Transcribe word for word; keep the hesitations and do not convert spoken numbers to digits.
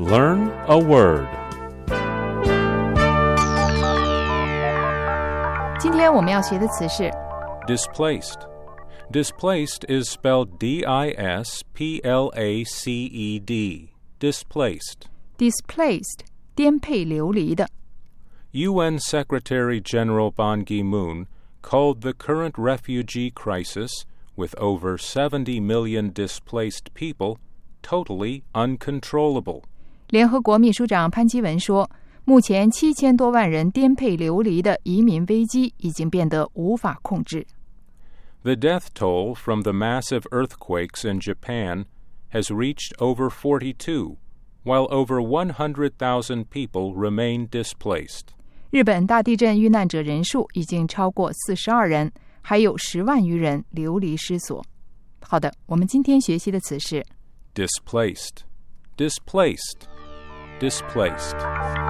Learn a word. 今天我们要学的词是 Displaced. Displaced is spelled D I S P L A C E D. Displaced. displaced 颠沛流离的。 U N Secretary-General Ban Ki-moon called the current refugee crisis, with over seventy million displaced people, totally uncontrollable. 联合国秘书长潘基文说，目前七千多万人颠沛流离的移民危机已经变得无法控制。 The death toll from the massive earthquakes in Japan has reached over forty-two, while over one hundred thousand people remain displaced. 日本大地震遇难者人数已经超过四十二人，还有十万余人流离失所。好的，我们今天学习的词是 Displaced. Displaced. Displaced.